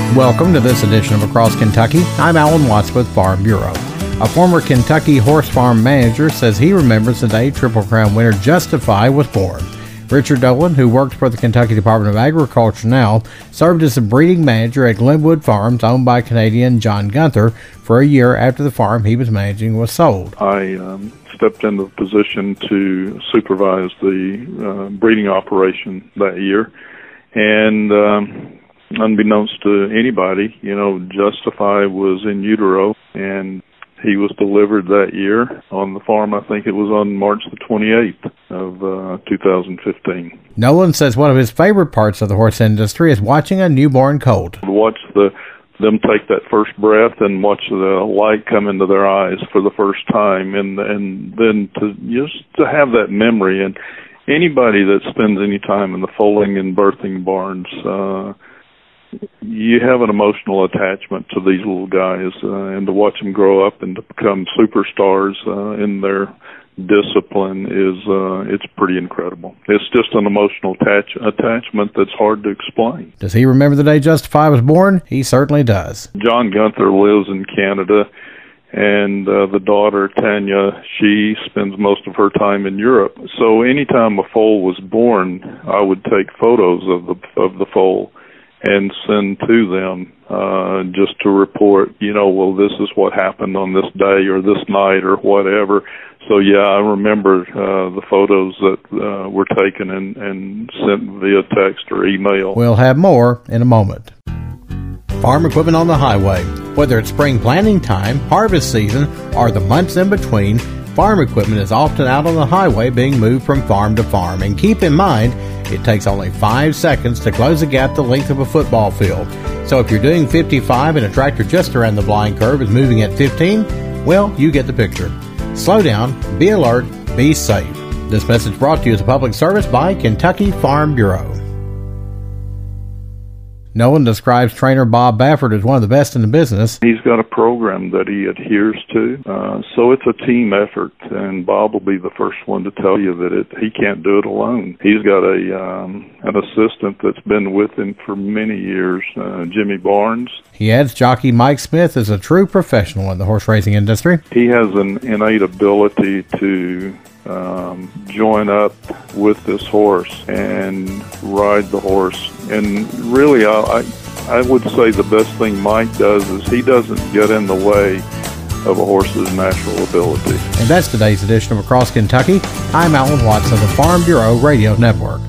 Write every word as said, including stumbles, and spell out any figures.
Welcome to this edition of Across Kentucky. I'm Alan Watts with Farm Bureau. A former Kentucky horse farm manager says he remembers the day Triple Crown winner Justify was born. Richard Dolan, who works for the Kentucky Department of Agriculture now, served as a breeding manager at Glenwood Farms, owned by Canadian John Gunther, for a year after the farm he was managing was sold. I um, stepped into the position to supervise the uh, breeding operation that year, and um, unbeknownst to anybody, you know, Justify was in utero, and he was delivered that year on the farm. I think it was on March the twenty-eighth of uh, two thousand fifteen. Nolan says one of his favorite parts of the horse industry is watching a newborn colt. To watch the them take that first breath and watch the light come into their eyes for the first time, and and then to just to have that memory. And anybody that spends any time in the foaling and birthing barns, uh, you have an emotional attachment to these little guys, uh, and to watch them grow up and to become superstars uh, in their discipline is uh, it's pretty incredible. It's just an emotional attach- attachment that's hard to explain. Does he remember the day Justify was born? He certainly does. John Gunther lives in Canada, and uh, the daughter, Tanya, she spends most of her time in Europe. So anytime a foal was born, I would take photos of the of the foal and send to them uh, just to report, you know, well, this is what happened on this day or this night or whatever. So, yeah, I remember uh, the photos that uh, were taken and, and sent via text or email. We'll have more in a moment. Farm equipment on the highway. Whether it's spring planting time, harvest season, or the months in between, farm equipment is often out on the highway being moved from farm to farm. And keep in mind, it takes only five seconds to close a gap the length of a football field. So if you're doing fifty-five and a tractor just around the blind curve is moving at fifteen, well, you get the picture. Slow down, be alert, be safe. This message brought to you as a public service by Kentucky Farm Bureau. Nolan describes trainer Bob Baffert as one of the best in the business. He's got a program that he adheres to, uh, so it's a team effort, and Bob will be the first one to tell you that it, he can't do it alone. He's got a um, an assistant that's been with him for many years, uh, Jimmy Barnes. He adds jockey Mike Smith is a true professional in the horse racing industry. He has an innate ability to Um, join up with this horse and ride the horse. And really, I, I, I would say the best thing Mike does is he doesn't get in the way of a horse's natural ability. And that's today's edition of Across Kentucky. I'm Alan Watts of the Farm Bureau Radio Network.